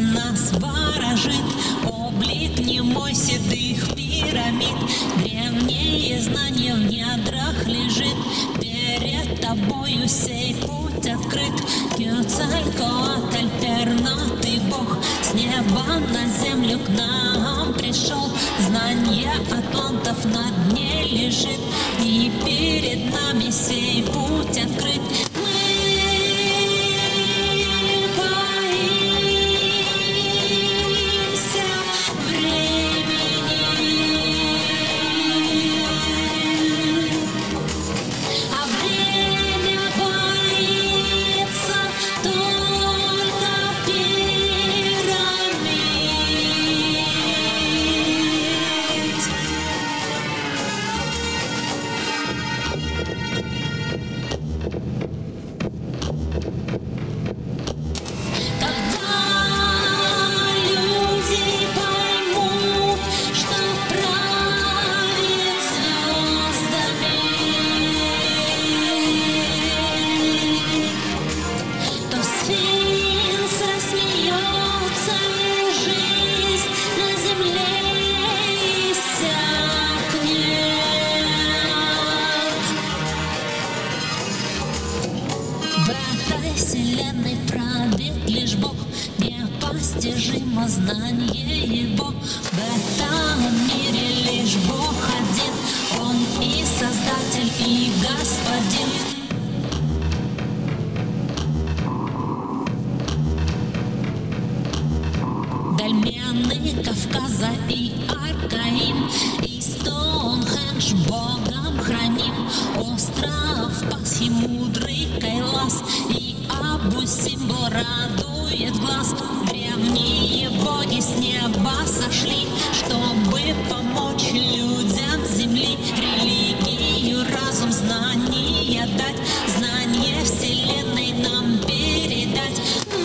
нас ворожит облик немой седых пирамид. Древнее знание в недрах лежит, перед тобою сей путь открыт. Кёцалькоатль, пернатый бог, с неба на землю к нам пришел. Знание атлантов на дне лежит, и перед нами сей путь открыт. Вселенной правит лишь Бог, непостижимо знание Его. В этом мире лишь Бог один, Он и Создатель, и Господин. Дольмены Кавказа и Аркаим, и Стоунхендж Богом храним. Остров Пасхи, мудрый Кайлас, и Абу-Симбел радует глаз. Древние боги с неба сошли, чтобы помочь людям земли. Религию, разум, знания дать, знание вселенной нам передать.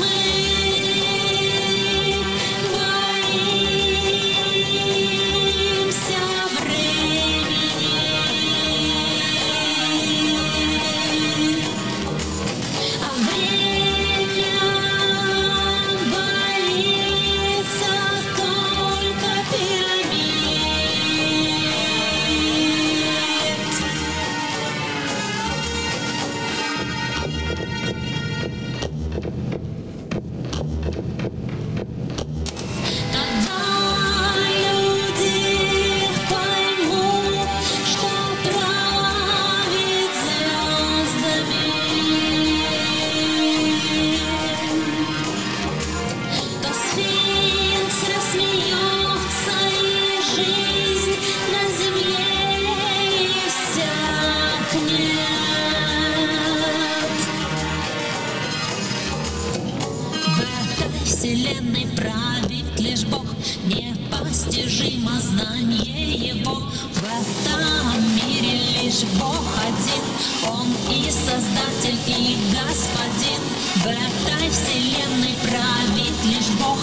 Вселенной правит лишь Бог, непостижимо знание Его. В этом мире лишь Бог один, Он и Создатель, и Господин. В этой вселенной правит лишь Бог,